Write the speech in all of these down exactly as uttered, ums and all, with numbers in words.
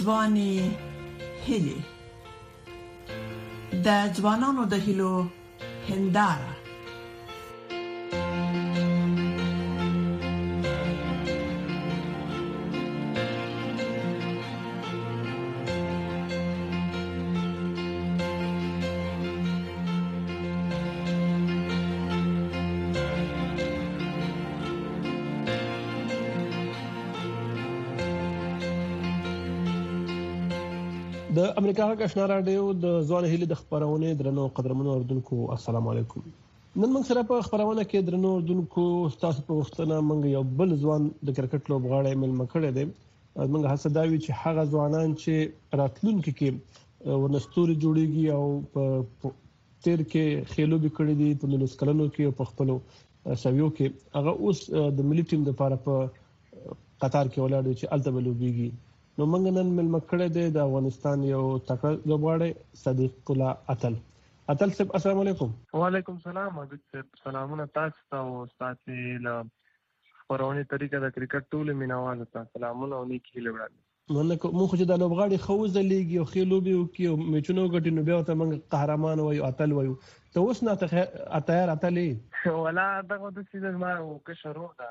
ځواني هیلې د ځوانانو د هیلو هنداره. د امریکا غږ آشنا رادیو د ځوان هیلې د خبرونه درنو قدرمنو اردوونکو السلام علیکم. نن موږ سره په خبرونه کې درنو اردوونکو تاسو په وختونه موږ یو بل ځوان د کرکټ لوبغاړی ملمه کړی دی. موږ هڅه دا وی چې هغه ځوانان چې راتلونکي کې ورنستوري جوړيږي او په تیر کې خېلو به کړی دي په نولس کلنو کې په خپل سویو کې هغه اوس د ملي ټیم لپاره په قطر کې ولاړ دي چې الته بلوبيږي. نو موږ نن ملمه کړی دی د افغانستان یو تکړه لوبغاړی صدیق الله اتل. اتل صاحب السلام علیکم. وعلیکم السلام. حبیب صاحب سلامونه تاسو ته او تاسو له خبرونه طریقه د کرکټ ټول مینوال ته سلامونه او نیکی لوړل. مننه کوم خو چې د لوبغاړي خوځ لیږي او خېلوبي او کې میچونو غټي نو بیا ته موږ قهرمان وایو اتل وایو. ته اوس نه ته اتیار اتلې ولا دغه د سیزن ما او که شروع ده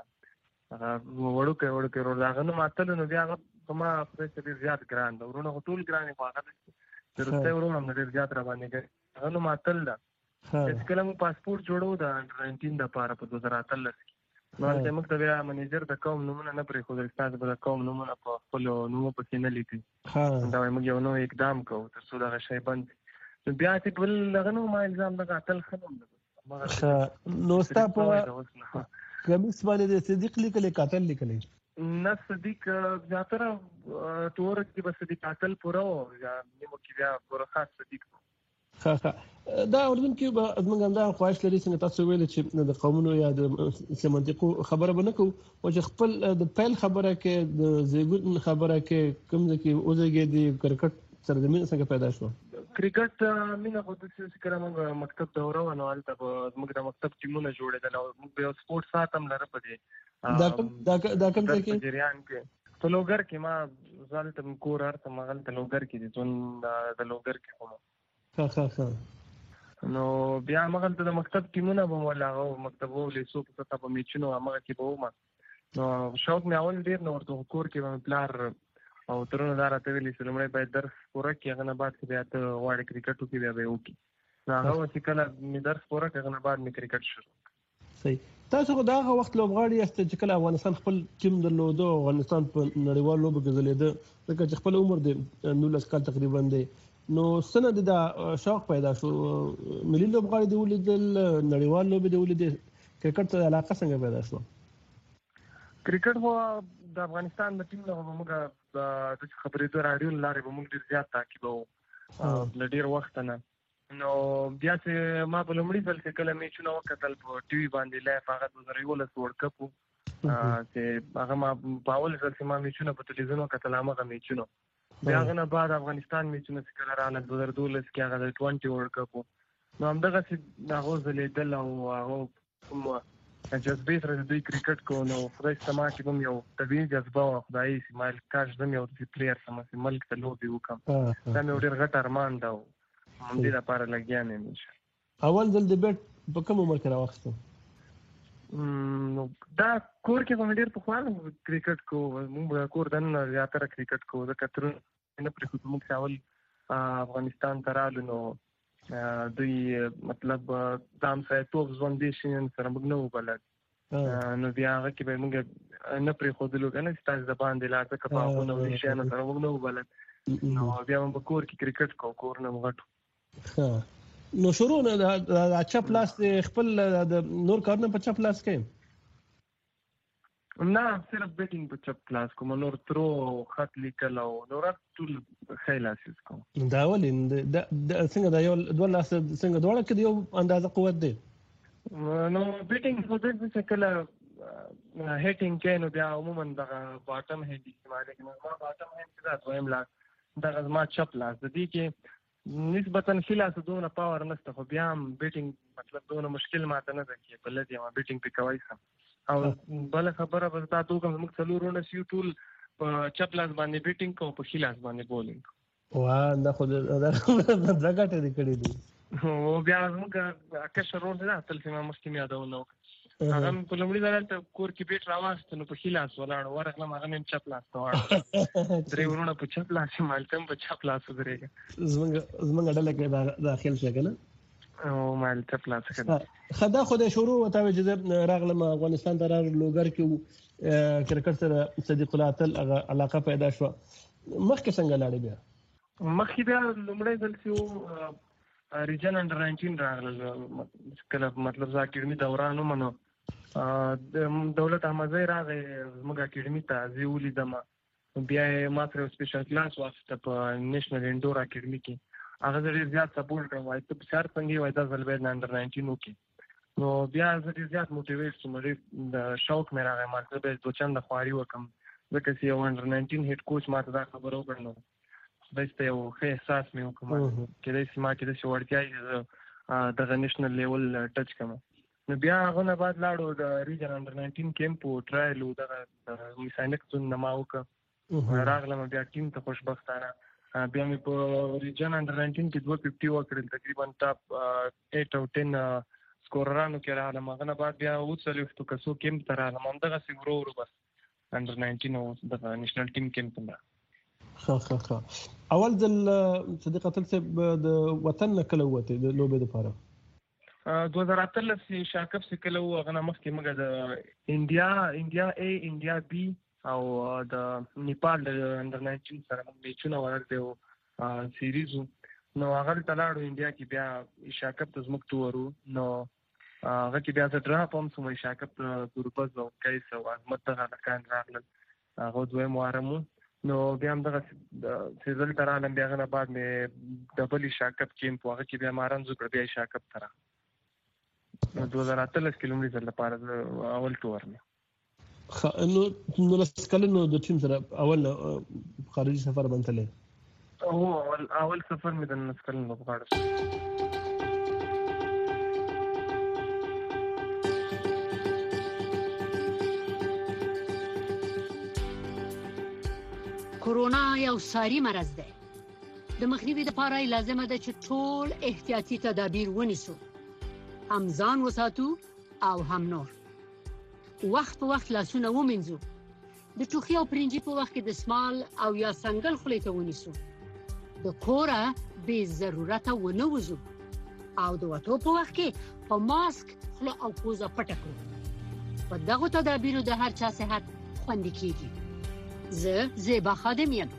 وړو کې وړو کې ورو داغه نو ماتل نو بیا ما په څه زیات ګران ده ورونه ټول ګران په هغه درته ورونه هم ډیر زیات را باندې کوي هغه نو ماتل ده. اس کله مو پاسپورت جوړو ده انډر ناینټین د پاره په دوه زره اتلس کې نو ته موږ ته بیا منیجر د کوم نمونه نه پرې خو د استاد په کوم نمونه په خپل نومو پکې نه لیکي. ها دا موږ یو نو اقدام کوو تر څو دا شی بند بیا چې بل لغه نو ما الزام د قاتل خنم ده نو ستا په کمیس باندې د صدیق لیکل قاتل لیکل نه صدیق زیاتره تور کې بس صدیق قاتل پورو یا نیمو کې بیا پورو خاص صدیق. ها ها دا اردن کې به موږ هم دا خواهش لري څنګه تاسو ویل چې د قومونو یا د سیمانتیکو خبره به نه کوو او چې خپل د پیل خبره کې د زیګون خبره کې کوم ځکه اوسېږي د کرکټ سره د مين څنګه پیدا شو. کرکټ مینه خو د څه کړه موږ مکتب دوره ونه الته موږ د مکتب ټیمونه جوړېدل او موږ به سپورت ساتم لره پدې دا کوم دا کوم ځای کې جریان کې په لوګر کې ما ځالته کور ارته مغل ته لوګر کې دي ځون د لوګر کې کوم ها ها ها نو بیا مغل ته د مکتب ټیمونه به ولاغو مکتبو لیسو په تاسو په میچونو هغه کې به ومه نو شوق مې اول ډیر نو ورته کور کې به پلار او ترونه دار ته ویلې چې لمړی باید درس پوره کړي هغه نه بعد بیا ته واړه کرکټو کې بیا به وکړي نو هغه چې کله مې درس پوره کړ هغه نه بعد مې کرکټ شروع. صحیح. تاسو خو دا هغه وخت لوبغاړي یاست چې کله افغانستان خپل ټیم درلوده او افغانستان په نړیوال لوبو کې ځلیده ځکه چې خپل عمر دی نولس کال تقریبا دی نو سند دا شوق پیدا شو ملي لوبغاړي دی ولیدل نړیوال لوبي دی ولیدل کرکټ ته علاقه څنګه پیدا شو. کرکټ هو د افغانستان د ټیم له موږ د خبرې د رادیو لارې به موږ ډیر زیات تعقیبو ل ډیر وخت نه نو بیا چې ما په لومړي ځل کې کله میچونه وکتل په ټي وي باندې لایف هغه د زره یولس ورلد کپ چې هغه ما په اول ځل چې ما میچونه په تلویزیون وکتل هغه میچونه بیا هغه نه بعد افغانستان میچونه چې کله رااله د زره دولس کې هغه د بیس ورلد کپ نو همدغه چې هغه ځلیدل او هغه جذبې سره دوی کرکټ کو نو خدای سما چې کوم یو طبيعي جذبه او خدای اسماعیل کاش زم یو پلیئر سم چې ملک ته لوبي وکم دا مې ډېر غټ ارمان دا هم دې لپاره لګیا نه نشه. اول ځل د بیٹ په کوم عمر کې راوخته نو دا کور کې کوم ډېر په خوانه کرکټ کو موږ کور دنه زیاتره کرکټ کو د کتر نه پر کوم څاول افغانستان ترالو نو دوی مطلب دام سره توپ ځوان دي شین سره موږ نو بلد نو بیا هغه کې به موږ نه پرې خودلو کنه ستاسو د باندې لاته کپاو نو دي شین سره موږ نو بلد نو بیا موږ کور کې کرکټ کو کور نه غټو نو شروع نه د چپ لاس خپل د نور کارونه په چپ لاس کې نه صرف بیټینګ په چپ کلاس کوم نور ترو خط لیکل او نور ټول خیلاسیس کوم دا ولې څنګه دا یو دوه لاس څنګه دوړه کې یو اندازه قوت دی نو بیټینګ په دې چې کله هیټینګ کې نو بیا عموما دا باټم هیډ استعمال کوي ما باټم هیډ دا دویم لاس دا ما چپ لاس د دې کې نسبتا خلاص دونه پاور نشته خو بیا هم بیټینګ مطلب دونه مشکل ماته نه ده کې بل دې ما بیټینګ په کوي سم او بل خبره به تاسو کوم موږ څلورونه سیو ټول په چپ لاس باندې بیټینګ کوم په ښي لاس باندې بولینګ واه دا خو دا ځګټه دې کړې دي او بیا موږ اکه شروع نه تل سیمه مخکې یادونه هغه په لومړي ځل ته کور کې بیٹ راوست نو په ښي لاس ولاړ ورغله هغه مې چپ لاس ته وړ درې ورونه په چپ لاس مالتم په چپ لاس درېګه زمونږ زمونږ ډله کې داخل شي کنه او مال چپ لاس کړه خدا خو د شروع وته چې راغلم افغانستان ته راغلم لوګر کې کرکټ سره صدیق الله تل علاقه پیدا شو مخکې څنګه لاړې بیا مخکې بیا لومړی ځل چې ریجن انډر ناینټین راغله کله مطلب ځا اکیډمي دوران ومنو دولت احمدزی راغی زموږ اکیډمي ته زه ولیدم بیا یې ما سره سپیشل کلاس واخیسته په نیشنل انډور اکیډمي کې هغه ډېر زیات سپورټ کړم وایي ته فشار څنګه وایي دا ځل باید انډر ناینټین وکړي نو بیا زه ډېر زیات موټیویټ شوم ډېر د شوق مې راغی ما ته باید دوه چنده خواري وکړم ځکه چې یو انډر ناینټین هیډ کوچ ما ته دا خبره وکړه نو داسې یو ښه احساس مې وکړ کېدای شي ما کې داسې وړتیا وي دغه نیشنل لیول ټچ کړم نو بیا هغه نه بعد لاړو د ریجن انډر ناینټین کیمپ او ټرایل او دغه میساینک زون نه ما وکړه راغلم بیا ټیم ته خوشبختانه بیا مې په ریجن انډر ناینټین کې دوه ففټي وکړل تقریبا ټاپ ایټ او ټین سکوررانو کې راغلم هغه نه بعد بیا اوڅلوېښتو کسو کیمپ ته راغلم همدغسې ورو ورو بس انډر ناینټین او دغه نیشنل ټیم کیمپ ته ښه ښه ښه اول ځل صدیق اتل صاحب د وطن نه کله ووتې د لوبې دپاره دوه زره اتلس شاکب چې کله و هغه نه مخکې موږ د انډیا انډیا اے انډیا بی او د نیپال د انډر ناینټین سره موږ میچونه ورکړي وو سیریز نو هغه ته لاړو انډیا کې بیا شاکب ته زموږ ټور نو هغه کې بیا زه ډراپ هم شوم شاکب ته ګروپز او کیس او عظمت دغه هلکان راغلل هغه دویم وارم نو بیا هم دغه سیزل ته راغلم بیا هغه نه بعد مې ډبل شاکب کیمپ هغه کې بیا ما رنځ وکړه بیا شاکب ته راغلم نو دوه زره اتلس کې لومړي ځل لپاره اول ټور مې نو نو لس کلونو د ټیم سره اول خارجي سفر باندې تللی او اول اول سفر مې د لس کلونو په غاړه کورونا یو ساري مرض دی د مخنیوي لپاره لازمه ده چې ټول احتیاطي تدابیر ونیسو هم ځان وساتو او هم نور وخت په وخت لاسونه ومینځو د ټوخي او پرنجي په وخت کې د سمال او یا څنګل خولې ته ونیسو د کوره بې ضرورته ونه وځو او د وتو په وخت کې په ماسک خوله او پوزه پټه کړو په دغو تدابیرو د هر چا صحت خوندي کیږي زه زیبا خادم یم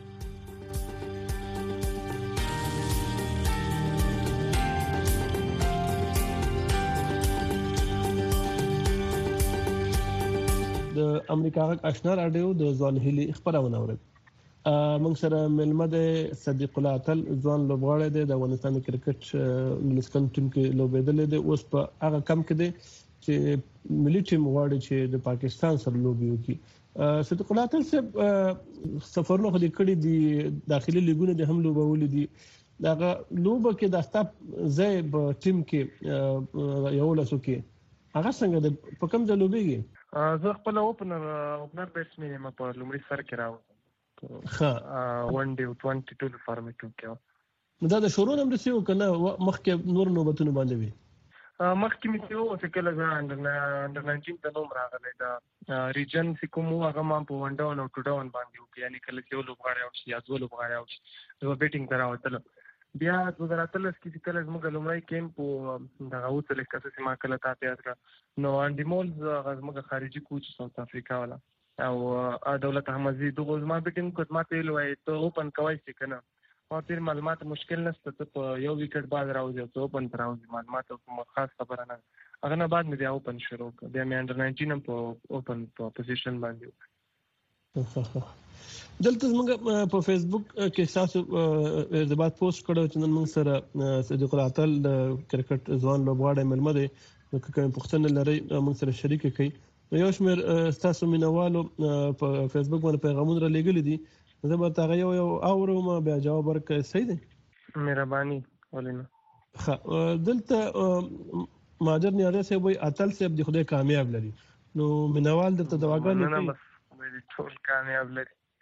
د امریکا غږ آشنا رادیو د ځوان هیلي خبرونه اوري موږ سره ملمه ده صدیق الله اتل ځوان لوبغاړی دی د افغانستان د کرکټ انګلیسکن ټیم کې لوبېدلی دی اوس په هغه کم کې دی چې ملي ټیم غواړي چې د پاکستان سره لوبي وکړي صدیق الله اتل صاحب سفرونه خو دې کړي دي داخلي لیګونه د هم لوبولي دي دغه لوبه کې د استاپ ځای په ټیم کې یو لاسو کې هغه څنګه د په کوم ځای لوبېږي زه خپل اوپنر اوپنر بیټسمن یم په لومړي سر کې راوځم ها ون ډے ټوئنټي ټو فارمیټ کې دا د شروع نمبر سی وکنه مخکې نور نوبتونه باندې وي مخکې مې ته و چې کله زه انډر ناینټین ته نوم راغلی دا ریجن چې کوم هغه ما په ون ډاون او ټو ډاون باندې وکړي یعنې کله چې یو لوبغاړی اوت شي یا دوه لوبغاړي اوت شي زه بیټینګ ته راوتلم بیا دوه زره اتلس کې چې کله زموږ لومړی کیمپ و دغه اوڅلېښت کسه چې ما کله تا ته یاد کړه نو انډي مولز هغه زموږ خارجي کوچ ساوث افریقا والا او دولت احمدزي دغه زما بیټینګ وکړ ما ته ویل وایي ته اوپن کوی شي که نه ما ته معلومات مشکل نشته ته په یو وکټ بعد راوځي ته اوپن ته راوځي معلومات کومه خاص خبره نه هغه نه بعد مې بیا اوپن شروع کړ بیا مې انډر ناینټین هم په اوپن په پوزیشن باندې وکړ دلته موږ په فیسبوک کې تاسو ارتباط پوسټ کړو چې نن موږ سره صدیق الله اتل کرکټ ځوان لوبغاړی ملمه دی نو که کوم پوښتنه لرئ موږ سره شریک کړئ یو شمېر تاسو مینوالو په فیسبوک باندې پیغامونه رالیږلي دي زه به هغه یو یو اورم بیا جواب ورکړم صحیح دی مهرباني ولینه ښه دلته ماجر نیازی صاحب وایي اتل صاحب د خدای کامیاب لري نو مینوال درته دعاګانې کوي ټول کامیاب لري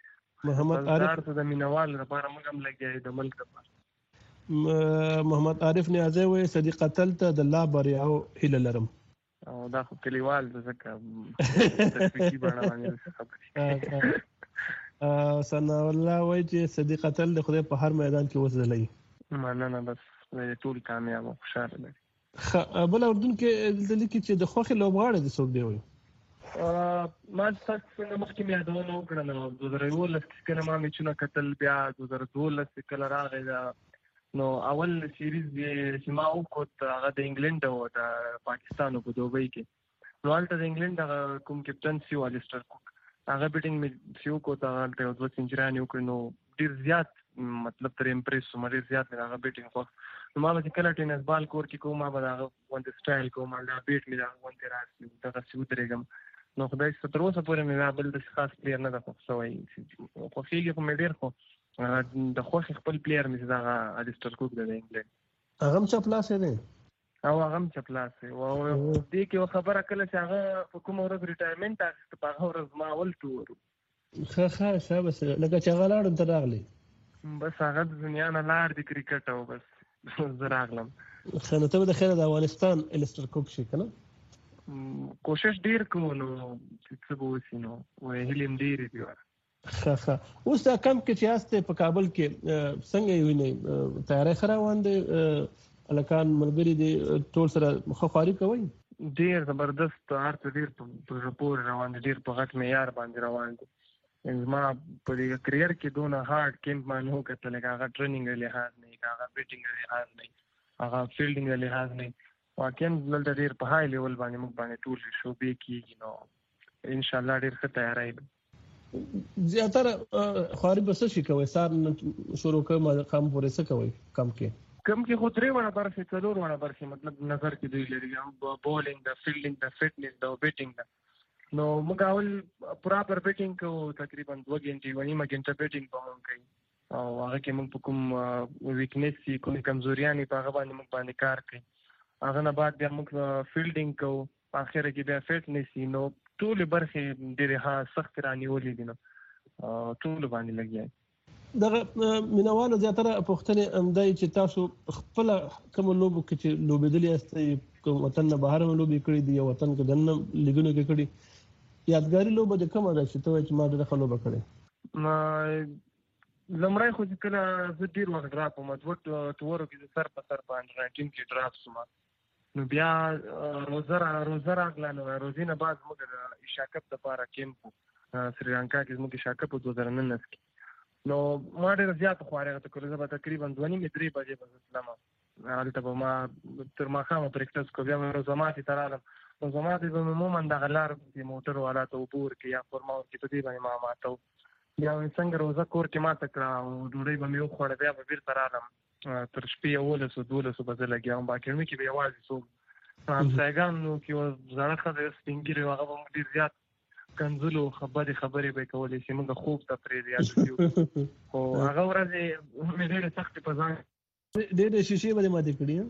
محمد عارف د مینوال لپاره موږ هم لګیا د ملک لپاره. محمد عارف نیازی وایي صدیق قتل ته د الله بریاو هیله لرم. او دا خو کلیوال د ځکه تشویقي بڼه باندې خبرې. ثنا الله وایي چې صدیق قتل د خدای په هر میدان کې وځلوي. مننه، بس ټول کامیاب او خوشاله دي. بل اردن کې د لیکي چې د خوخي لوبغاړي د څوک دی وي. ما تاسو څنګه مخکې مې یادونه وکړه نو د دوه زره یولس کې کله ما میچونه کتل، بیا دوه زره دولس کې کله راغی دا نو اول سیریز چې ما وکړ هغه د انګلند او د پاکستان په دوبۍ کې. نو هلته د انګلند کوم کپټن سی والیسټر کوک هغه بیټینګ مې سی وکړ، هلته یو دوه سنچریانې وکړې. نو ډېر زیات مطلب تر امپریس شوم، ډېر زیات مې هغه بیټینګ خوښ. نو ما به کله ټینس بال کور کې کوم، ما به هغه غوندې سټایل کوم، دا بیټ مې دغه غوندې راشي دغسې ودرېږم. نو خدای چې تر اوسه پورې مې بل داسې خاص پلیر نه ده خوښ شوی. خوښېږي خو مې ډېر، خو د خوښې خپل پلیر مې چې دغه الیسټر کوک دی د انګلینډ. هغه هم چپلاسی دی او هغه هم چپلاسی و. او دې کې یوه خبره کله چې هغه په کومه ورځ ریټایرمنټ اخیسته په هغه ورځ ما اول ټور و. ښه ښه ښه بس لکه چې هغه لاړ ته راغلی، بس هغه د دنیا نه لاړ د کرکټ، او بس زه راغلم. ښه نو ته به د خیره د افغانستان الیسټر کوک شي که نه؟ کوشش ډیر کوو، نو څه به وشي، نو هیلې هم ډېرې دي. ښه ښه اوس دا کمپ کې چې یاستې په کابل کې څنګه یې وینئ؟ تیاری ښه روان دی؟ هلکان ملګري دي ټول سره ښه خواري کوئ؟ ډېر زبردست، هر څه ډېر په زړه پورې روان دي، ډېر په غټ معیار باندې روان دي. زما په دې کریر کې دونه هارډ کیمپ باندې وکتل، لکه هغه ټریننګ لحاظ نه، هغه بیټینګ لحاظ نه، هغه فیلډینګ لحاظ نه، واقعا دلته ډېر په های لیول باندې موږ باندې ټول شوبې کېږي. نو انشاءالله ډېر ښه تیاری دی. زیاتره خواري به څه شي کوئ؟ سهار شروع کوئ ماښام پورې څه کوئ کم کې؟ کم کې خو درې وړه برخې، څلور وړه برخې مطلب نظر کې دوی لري، بولینګ ده، فیلډینګ ده، فټنس ده او بیټینګ ده. نو موږ اول پراپر بیټینګ کوو، تقریبا دوه ګنټې یوه نیمه ګنټه بیټینګ به موږ کوي، او هغه کې موږ په کوم ویکنیس وي، کومې کمزوریانې په هغه باندې موږ باندې کار کوي. هغه نه بعد بیا موږ فیلډینګ کوو، په اخره کې بیا فټنس وي. نو ټولې برخې ډېرې ها سخت رانیولې دي، نو ټولو باندې لګیا دي. دغه مینوالو زیاتره پوښتنې همدای چې تاسو خپله کومو لوبو کې چې لوبېدلي یاستئ، کوم وطن نه بهر هم لوبې کړي دي یا وطن کې دننه لیګونو کې کړي، یادګاري لوبه د کومه ده چې ته وایې چې ما ډېره ښه لوبه کړې؟ لومړی خو چې کله زه ډېر وخت ډراپ وم، دوه ټورو کې زه سر په سر په انډر ناینټین کې ډراپ شوم. نو بیا روزه روزه راغله، نو روزې نه بعد زموږ د ایشیا کپ دپاره کیمپ و سریلانکا کې، زموږ ایشیا کپ و دوه زره نولس کې. نو ما ډېره زیاته خواري هغه ته کړې، زه به تقریبا دوه نیمې درې بجې به زه تلم، هلته به ما تر ماښامه پریکټس کوو. بیا به روزه ماتې ته رالم، روزه ماتې به مې عموما دغه لار چې موټر والا ته اوبه ورکړي یا خرما ورکړي، په دې باندې ما ماته و. بیا مې څنګه روزه کور کې ماته کړه او ډوډۍ به مې وخوړه، بیا به بېرته رالم، تر شپې یولسو دولسو به زه لګیا وم. باکرمي کې به یوازې څوک همسایګانو کې یوه زړه ښځه سپین ږیرې وه، هغه به موږ ډېر زیات کنځلو، خبرې خبرې به یې کولې چې موږ خوب ته پرېږدي یاد. خو هغه ورځې مې ډېرې سختې په ځان ډېرې شیشې به دې ماتې کړي؟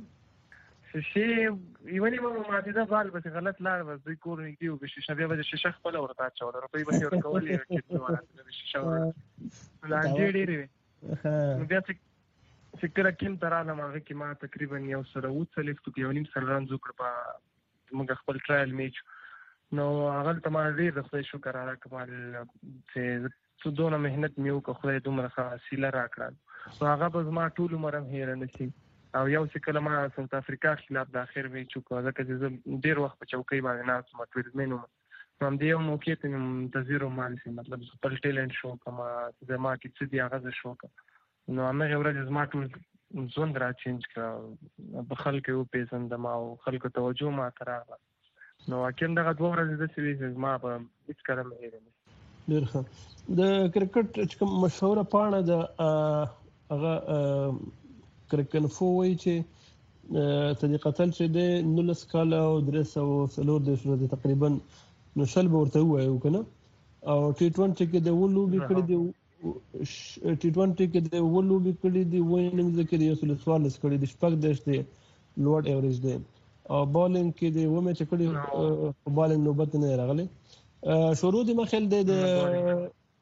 شیشې یوه نیمه به ماتېده، بال پسې غلط لاړ، بس دوی کور نږدې و، شیشه بیا به د شیشه خپله ورته اچوله، روپۍ به یې ورکولې، شیشه لانجې ډېرې وې. نو بیا چې کله کیم ته رالم، هغه کې ما تقریبا یو سل اووه څلوېښتو کې یو نیم سل رنز وکړه په موږ خپل ټرایل میچ. نو هغلته ما ډېر د خدای شکر ادا کړم چې څه دونه محنت مې وکړه، خدای دومره ښه وسیله راکړه. نو هغه به زما ټول عمر هم هېره نه شي. او یو چې کله ما ساوت افریقا خلاف د اخر میچ وکړ، ځکه چې زه ډېر وخت په چوکۍ باندې ناست وم، ټویزمین وم، نو همدې یو موقع ته مې منتظر وم چې مطلب خپل ټیلنټ شو کړم، چې زما کې څه دي هغه زه شو کړم. نو همغې ورځې زما ټول ژوند را چینج کړه، په خلکو یې وپېژندم او خلکو توجه ما ته راغله. نو واقعا دغه دوه ورځې داسې وې چې زما به هېڅکله مې هېره نه شي. ډېر ښه. د کرکټ چې کوم مشهوره پاڼه ده هغه کرکنفو وایي چې صدیق قتل چې دی نولس کاله او درې سوه څلور دېرش ورځې تقریبا نو شل به ورته ووایو که نه، او ټي ټونټي کې د اووه لوبې کړي دي، ټي ټونټي کې د اووه لوبې کړي دي، اووه اننګزه کې د یو سل څوارلس کړي دي، شپږ دېرش دی لوړ ایوریج دی، او بالینګ کې د اووه میچه کړي، بالینګ نوبت نه یې راغلی. شروع د مخیل دی د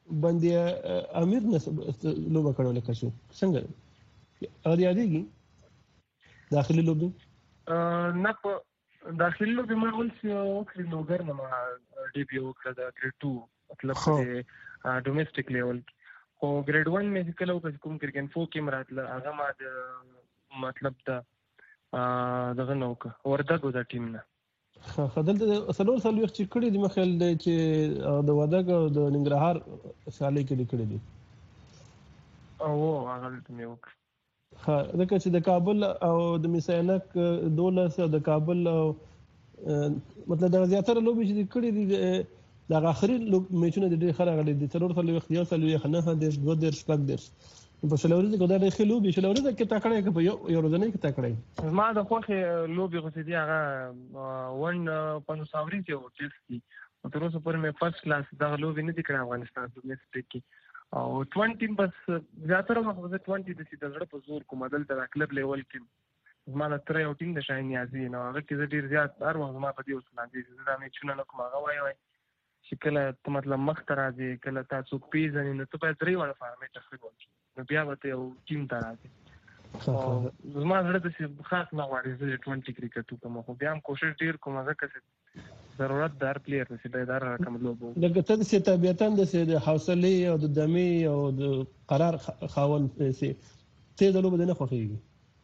باندې امیر نس لوبه کړو لکه شو څنګه اړ یادېږي داخلي لوبه نه په داخلي لوبه ما ول چې وکړي لوګر نه ما ډي پی وکړه د ګریډ two مطلب چې ډومېسټک لیول او ګریډ one مې کله وکړ کوم کرکټ فو کې مراتله هغه ما د مطلب د دغه نوک وردګو د ټیم نه خدلته سلور سلوي چې کړي د مخل چې د وردګ او د ننګرهار شالې کې کړي دي او هغه ته مې وکړ ها ځکه چې د کابل او د میسانک دولس او د کابل مطلب د زیاتره لوبي چې کړي دي د اخري میچونه د ډېر خره غلي دي څلور سلوي اختیار سلوي خنه د دوه د شپږ درس په شلوري کې دا د خلوبي شلوري کې تکړه کې په یو یو ورځنۍ کې تکړه ما د خوخه لوبي غوښتي دي هغه ون پنځوساوري کې ټیسټ کی او تر اوسه پورې مې فرست کلاس دا لوبي نه دي کړې افغانستان په میسټ کې او twenty بس زیاتره وخت د twenty د سیده زړه په زور کوم بدل د کلب لیول کې ما د تر یو ټیم د شاین یازي نو هغه کې ډیر زیات هر وخت ما په دې وسلان دي زړه مې چونه نو کوم هغه وای وای چې کله مطلب مخ ته راځي کله تاسو پیژنې نو ته په درې وړ فارمټ خپل نو بیا به یو ټیم ته راځي او زما زړه د خاص نه غواړي چې twenty کرکټ کوم خو بیا هم کوشش ډیر کوم ځکه چې ضرورت دار پلیئر چې دار رقم لوبو لکه ته چې طبيعتاً د حوصله او د دمي او د قرار خاون چې ته د لوبو نه خوښيږي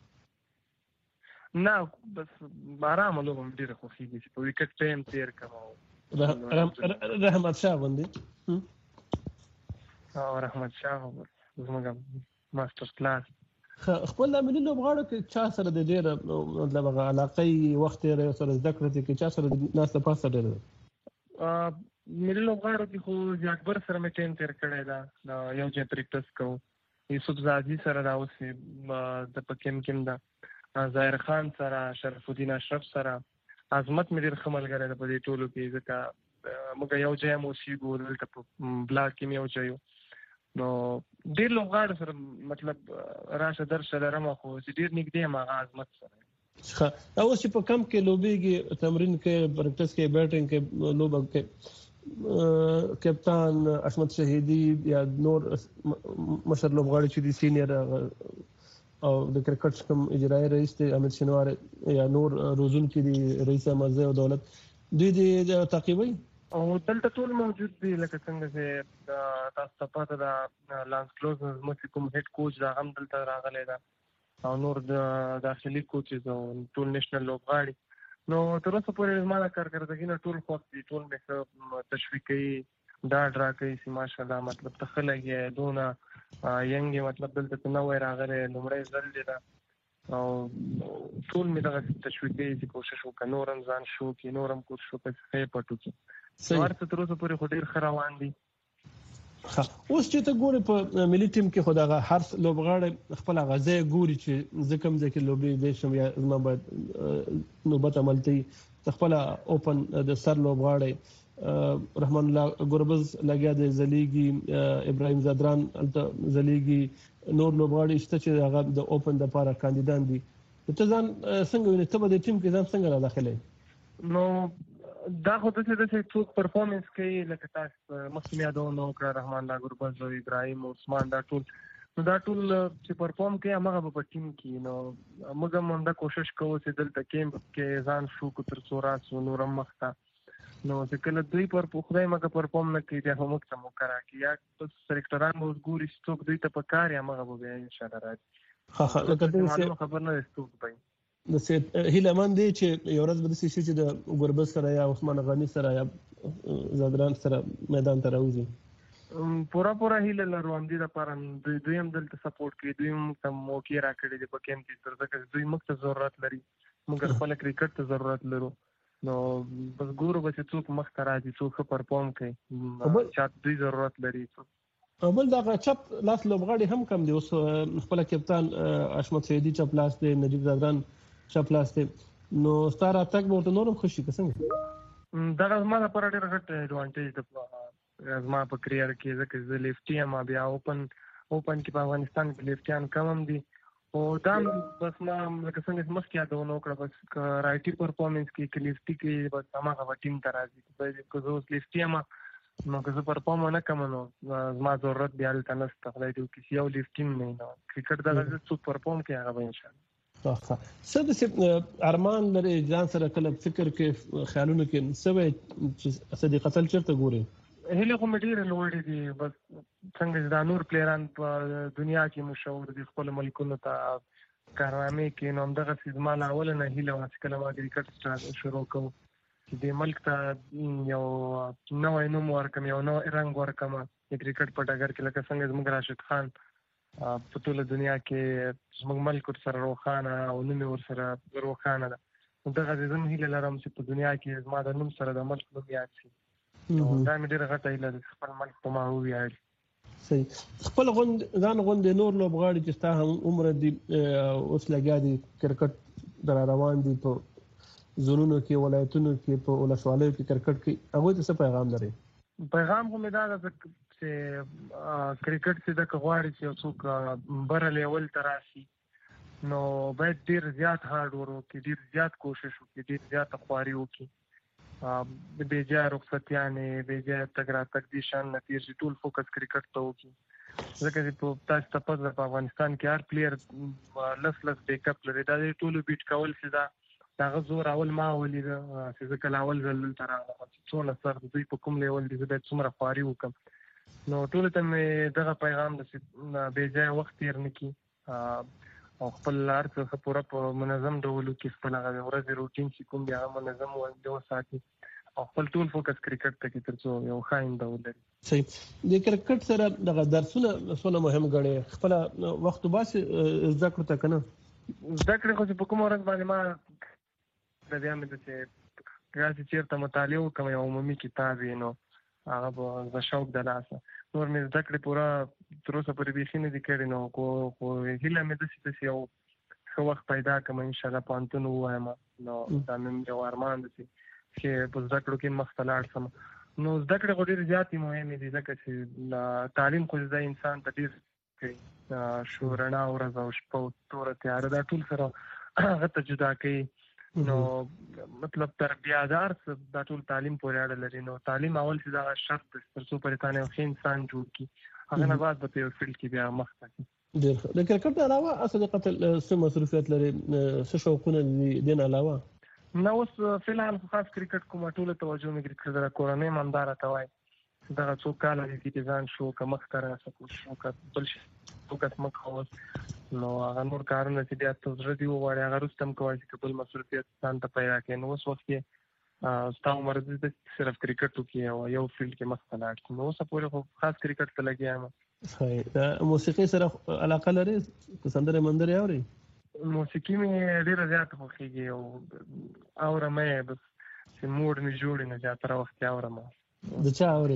نه بس آرام لوبو ډیر خوښيږي چې په وکټ ټایم تیر کوم رحمت شاه باندې او رحمت شاه زموږ ماستر کلاس خپل ملي لوبغاړو کې چا سره د ډېر مطلب علاقې وخت یې سره زده کړې کې چا سره د ناس په پاسه ډېر ملي لوبغاړو کې خو چې اکبر سره مې ټیم تیر کړی دا یو ځای پریکټس کوو یوسف زادي سره دا اوس د پکیم کېم دا ظاهر خان سره شرف الدین اشرف سره عظمت مې ډېر ښه ملګری دی په دې ټولو کې ځکه موږ یو ځای مو اوسېږو دلته په بلاک کې مې یو ځای نو ډېر لوبغاړو سره مطلب راشه درشه لرم خو چې ډېر نږدې یم هغه عظمت سره ښه اوس چې په کم کې لوبېږي تمرین کې پریکټس کې بیټینګ کې لوبه کې کپتان عصمت شهیدي یا نور مشر لوبغاړي چې دي سینیئر او د کرکټ کوم اجرایي رئیس دی امیر شنوار یا نور روزونکي دي رئیس مزه او دولت دوی دې تعقیبوي او دلته ټول موجود دي لکه څنګه چې تاسو ته پته ده لانس کلوز مو کوم هډ کوچ دا هم دلته راغلی دا او نور د داخلي کوچز او ټول نېشنل لوبغاړي نو تر اوسه پورې ما کارکردګي نه ټول خوښ دي ټول مې تشویقي دا ډرا کوي چې ماشاءالله مطلب ته خلګي دونه ینګ مطلب دلته نو راغلی لومړی ځل دی دا او ټول مې دغه تشویقي چې کوشش وکړ نورم ځان شو کې نورم کوشش وکړ چې پټو کې ورته تر اوسه پورې خو ډېر ښه روان دي اوس چې ته ګورې په ملي ټیم کې خو دغه هر لوبغاړی خپل غزه ګوري چې زه کوم ځای کې لوبې دی شم یا زما باید نوبت عملتي خپل اوپن د سر لوبغاړی رحمان الله ګوربز لګیا دی زلیږي ابراهیم زادران زلیږي نور لوبغاړي شته چې هغه د اوپن د لپاره کاندیدان دي ته ځان څنګه وینې ته به د ټیم کې ځان څنګه را داخلې نو دا خو د څه څوک پرفورمنس کوي لکه تاسو مخکې یادونه نو کړ رحمان الله ګوربز او ابراهیم عثمان دا ټول نو دا ټول چې پرفورم کوي هغه په ټیم کې نو موږ هم دا کوشش کوو چې دلته کېمپ کې ځان شو کو تر څو راسو نورم مخته نو چې کله دوی پر خدای مګه پرفورم نه کوي بیا هم څه مو کرا کی یا سلیکټران مو ګوري چې څوک دوی ته پکار یا مګه به ان شاء الله راځي ها ها لکه دې خبر نه ستوک پای د سید هیله من دی چې یو ورځ به د سې چې د ګوربز سره یا عثمان غنی سره یا زادران سره میدان ته راوځي پورا پورا هیله لرو هم دي د پاره دوی هم دلته سپورټ کوي دوی هم ته موقع راکړي د پکېم کې تر ځکه دوی موږ ته ضرورت لري موږ خپل کرکټ ته ضرورت لرو نو بس ګورو به چې څوک مخ ته راځي څوک پرفورم کوي چې دوی ضرورت لري بل دا چپ لاس لوبغاړي هم کم دي اوس خپل کپتان عصمت شهیدي چپ لاس دی نجیب زادران چپ لاس دی نو ستاره تک ورته نورم خوشي کسنګ دا زما لپاره ډېر غټ ایڈوانټیج ده زما په کریئر کې ځکه زه لیفټي یم بیا اوپن اوپن کې په افغانستان کې لیفټیان کم هم دي او دا بس ما لکه څنګه مخکې یادونه وکړه بس رایټي پرفورمنس کې لیفټي کې بس هغه ټیم ته راځي که زه اوس لیفټي یم نو که زه پرفارم ونه کړم نو زما ضرورت بیا هلته نشته. خدای دې وکړي چې یو لیف ټیم نه وي. نو کرکټ دغه څوک پرفارم کوي هغه به انشاءالله. څه داسې ارمان لري ځان سره کله فکر کې خیالونه کې څه وایي چې صدیق اتل چېرته ګوري؟ هیلې خو مې ډېرې لوړې دي. بس څنګه چې دا نور پلیران په دنیا کې مشهور دي خپلو ملکونو ته کارنامې کوي، نو همدغسې زما له اوله نه هیله وه چې کله ما کرکټ شروع کوو چې دې ملک ته یو نوی نوم ورکړم، یو نوی رنګ ورکړم د کرکټ په ډګر کې. لکه څنګه زموږ راشد خان په ټوله دنیا کې زموږ ملک ورسره روښانه او نوم یې ورسره روښانه ده. نو دغسې زه هم هیله لرم چې په دنیا کې زما د نوم سره د ملک نوم یاد شي. نو دا مې ډېره غټه هیله ده چې خپل ملک په ما وویاړي. صحیح. خپل غوند ځان غوندې نور لوبغاړي چې ستا هم عمره دي اوس لګیا دي کرکټ در روان دي په زونونو کې ولایتونو کې په ولسوالیو کې کرکټ کې، هغوی ته څه پیغام لري؟ پیغام خو مې دا ده چې کرکټ چې دغه غواړي چې یو څوک بره لیول ته راشي نو باید ډېر زیات هارډ ورک وکړي، ډېر زیات کوشش وکړي، ډېر زیاته خواري وکړي. بې ځایه رخصتیانې، بې ځایه تګ راتګ دې شان نه تېر شي، ټول فوکس کرکټ ته وکړي. ځکه چې په تاسو ته پته ده په افغانستان کې هر پلیر لس لس بیک اپ لري. دا د ټولو بیټ کول چې دا د هغه زور اول ما ولیده چې زه کله اول ځل دلته راغلم چې څومره سخت دوی په کوم لیول دي، زه باید څومره خواري وکړم. نو ټولو ته مې دغه پیغام ده چې بې ځایه وخت تېر نه کړي او خپل هر څه ښه پوره په منظم ډول وکړي، خپل هغه د ورځې روټین چې کوم دی هغه منظم وساتي او خپل ټول فوکس کرکټ ته کړي تر څو یو ښه آینده ولري. صحیح. د کرکټ سره دغه درسونه څونه مهم ګڼې؟ خپله وخت وباسې زده کړو ته که نه؟ زده کړې خو چې په کومه ورځ باندې ما د بیا مې ده چې داسې چېرته مطالعه وکړم یو عمومي کتاب وي نو هغه به د شوق د لاسه نور مې زده کړې پوره تر اوسه پورې بیخي نه دي کړي. نو خو هیله مې داسې داسې یو ښه وخت پیدا کړم انشاءالله پوهنتون ووایم. نو دا مې یو ارمان ده چې په زده کړو کې مخته لاړ شم. نو زده کړې خو ډېرې زیاتې مهمې دي ځکه چې تعلیم خو زده انسان ته ډېر کوي. شو رڼا ورځ او شپه او توره تیاره دا ټول سره هغه ته جدا کوي. نو مطلب تربیه دار دا ټول تعلیم پورې اړه لري. نو تعلیم اول چې دا شرط دی تر څو پورې تا نه یو ښه انسان جوړ کړي هغه نه بعد به په یو فیلډ کې بیا مخته کړي. ډېر ښه. د کرکټ نه علاوه صدیق اتل څه مصروفیت لري، څه شوقونه دي دې نه علاوه؟ نه اوس فلحال خو خاص کرکټ کومه ټوله توجه مې کرکټ سره کورنۍ م همداره ته وایي دغه څو کاله دي چې ځان شو که مخته راسه کوشش وکړه بل شي فوکس مه کوه. نو هغه نور کارونه چې بیا ته زړه دې وغواړي هغه وروسته هم کولی چې بل مصروفیت ځان ته پیدا کړې. نو اوس وخت کې ستا عمر دې صرف کرکټ وکړي او یو فیلډ کې مخته لاړ شي. نو اوسه پورې خو خاص کرکټ ته لګیا یم. صحیح. موسیقي سره علاقه لرې؟ سندرې مندرې اورې؟ موسیقي مې ډېره زیاته خوښېږي او اورم یې بس چې موډ مې جوړ وي نو زیاتره وخت یې اورم. د چا اورې؟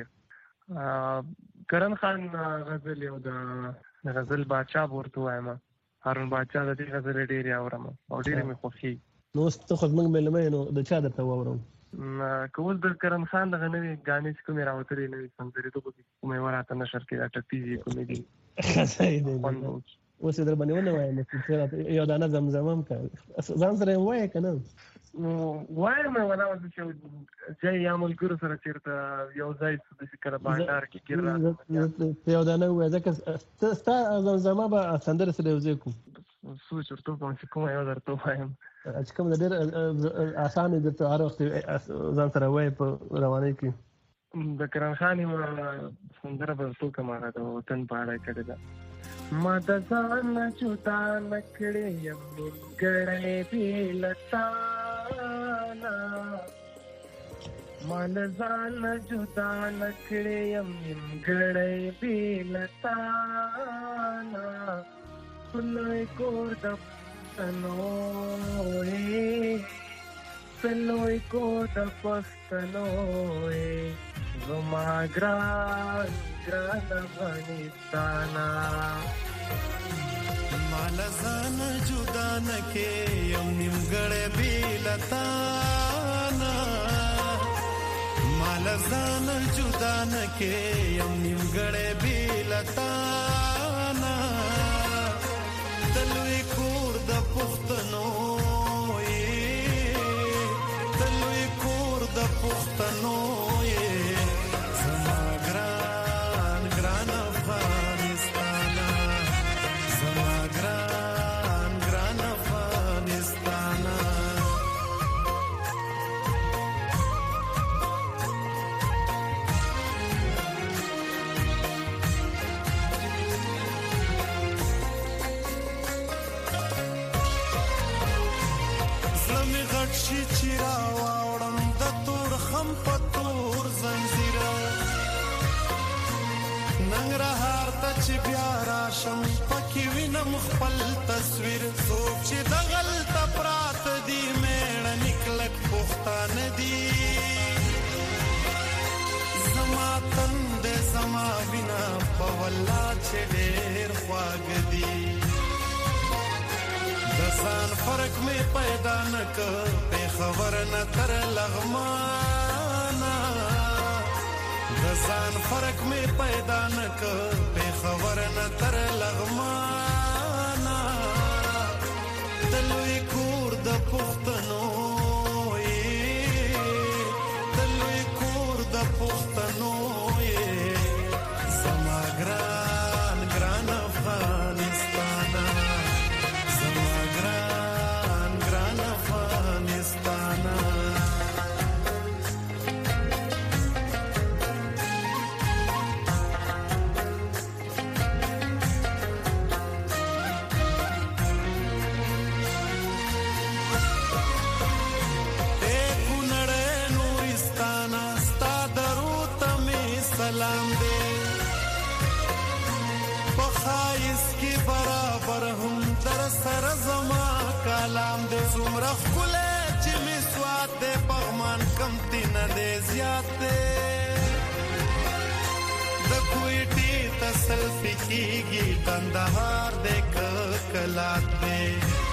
کرن خان غزل یو د غزل باچا به ورته وایم، هارون باچا د دې غزلې ډېرې اورم او ډېرې مې خوښېږي. نو اوس ته خو زموږ مېلمه یې نو د چا درته واورم؟ که اوس د کرن خان دغه نوې ګانې چې کومې راوتلې نوې سندرې دغو کې کومې وراته نشر کې دا ټپیزې کومې دي صحیح دی. اوس یې در باندې ونه وایم یو دانه زمزمه هم که ځان سره یې ووایې که نه؟ وایم یې ونه چې ځای یا ملګرو سره چېرته یو ځای داسې کله بانډار کې ګیر راځم یو دانه ووایه ځکه ستا زمزمه به سندرې سره یو ځای کړو. سوچ ورته وکړم چې کومه یو درته ووایم چې کوم د ډېر اسانه درته هر وخت ځان سره وایې په روانۍ کې. د کرن خان یوه سندره به درته وکړم هغه د وطن په اړه یې کړې ده. ما د ځان نه جدا نه کړې یم نیمګړی بې له تا نه، ما له ځان نه جدا نه کړې یم نیمګړی بې له تا نه، په لوی کور د پښتنو یې په لوی کور د پښتنو یې زما ګران ګران افغانستانا، ما له ځان جدا نه کې یم نیمګړی بې له تا نه، ما له ځان جدا نه کې یم نیمګړی بې له تا نه، د لوی کور د پښتنو یې د لوی کور د پښتنو یې زړه مې غټ شي چې راواوړم د تور خم په تور زنځیره ننګرهار ته چې بیا راشم پکې وینم خپل تصویر څوک چې دغلته پراته دي میړنې کلک پښتانه دي زما تند زما وینا په والله چې ډېر خواږه دي د ځان فرق مې پیدا نه که پېښور نه تر لغمانه د ځان فرق مې پیدا نه که پېښور نه تر لغمانه د لوی کور د پښتنو د لوی کور د پښتنو زما ګران ګران افغانستانه زما ګران ګران افغانستانه سلام دے پخایس کی برابر هم در سر زما کلام دے سمرخ کلے چی می سواد دے پغمان کمتی ندے زیاد دے دا کوئیٹی تسلفی کی گی کندہار دے کلات دے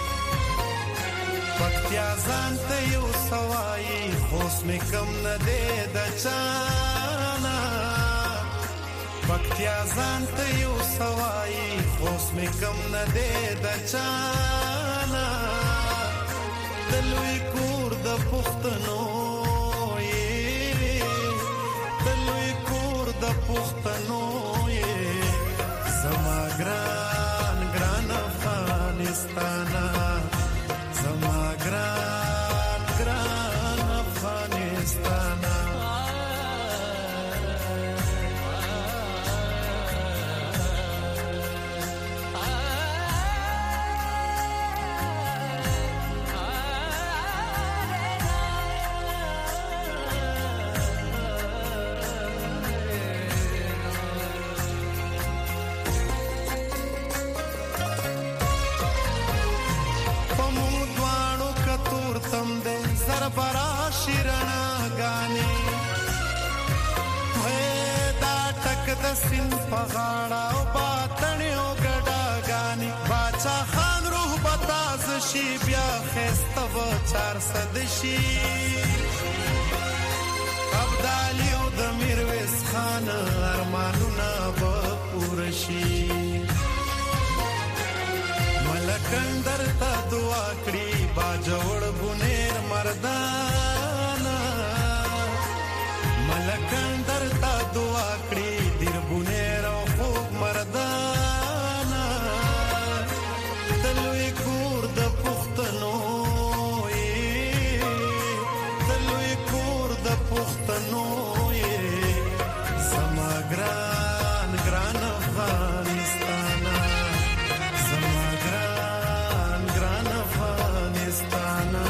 پکتیا زانتے یو سوائی خوص میں کم ندے دا چانا پکتیا ځانته یو سوای خوص مې کم نه دی د چانا د لوی کور د پښتنو د لوی کور د پښتنو زما ګران ګران افغانستانه زما ګران ګران افغانستانه برا شیرنا گانی وې دا ټک د سین پغاړه او باطنې او ګډا گانی باچا خان روح بتاز شي بیا خستو چار صد شي ابدالي او د میرویس خان ارمانونه به پوره شي ملکندر ته دعا کړي باجوړ بونیر مردانا ملکندر ته دعا کړي دیر بونیر او خوب مردانا د لوی کور د پښتنو د لوی کور د پښتنو زما ګران ګران افغانستانه زما ګران ګران افغانستانه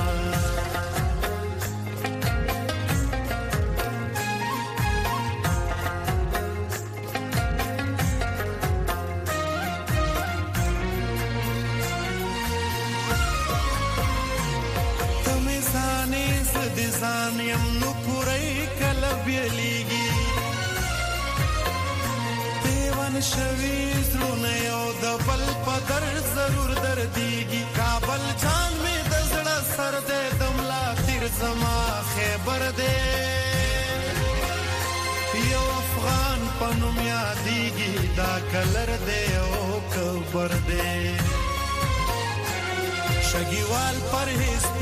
ځان یم نو پوری کله بیلیږي دیوان شوي زړونه یو د بل په در ضرور دردیږي کابل جان مې د زړه سر دې دملا تیر زما خیبر دې یو افغان په نوم یادیږي دا کلر دې او کبر دې شګیوال پرهیز